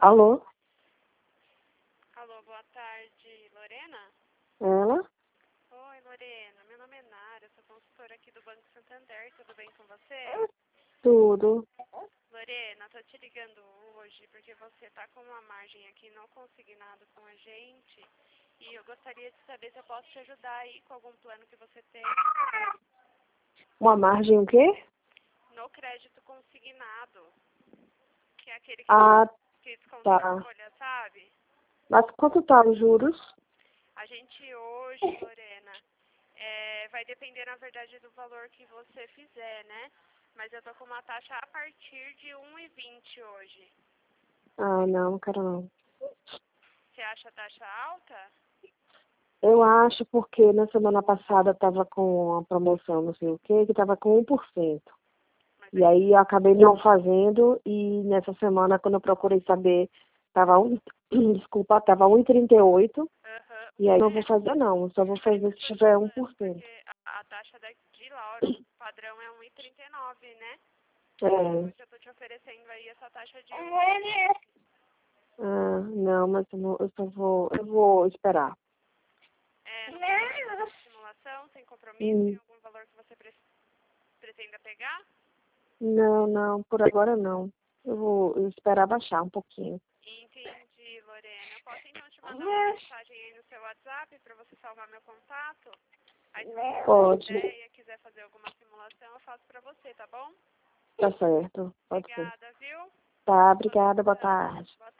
Alô? Alô, boa tarde, Lorena? Ela? Oi, Lorena, meu nome é Nara, eu sou consultora aqui do Banco Santander, tudo bem com você? Tudo. Lorena, tô te ligando hoje porque você tá com uma margem aqui não consignado com a gente e eu gostaria de saber se eu posso te ajudar aí com algum plano que você tem Uma margem o quê? no crédito consignado, que é aquele Ah, que desconta tá. na folha, sabe? Mas quanto tá os juros? A gente hoje, Lorena, vai depender, na verdade, do valor que você fizer, né? Mas eu tô com uma taxa a partir de 1,20 hoje. Ah, não quero não. Você acha a taxa alta? Eu acho porque na semana passada tava com uma promoção, não sei o quê, que tava com 1%. Mas E aí eu acabei não fazendo e nessa semana, quando eu procurei saber, tava desculpa, tava 1,38. Aham. E aí eu não vou fazer não, eu só vou fazer se tiver 1%. Porque a taxa de lá, o padrão é 1,39, né? É. Hoje eu tô te oferecendo aí essa taxa de 1,20. Ah, não, mas eu vou esperar. Não tem nenhuma simulação, sem compromisso, tem algum valor que você pretenda pegar? Não, por agora não. Eu vou esperar baixar um pouquinho. Entendi, Lorena. Eu posso então te mandar uma mensagem aí no seu WhatsApp para você salvar meu contato? Aí se você Pode. tiver ideia, quiser fazer alguma simulação, eu faço para você, tá bom? Tá certo. Pode ser. Obrigada, viu? Tá, obrigada, boa tarde. Boa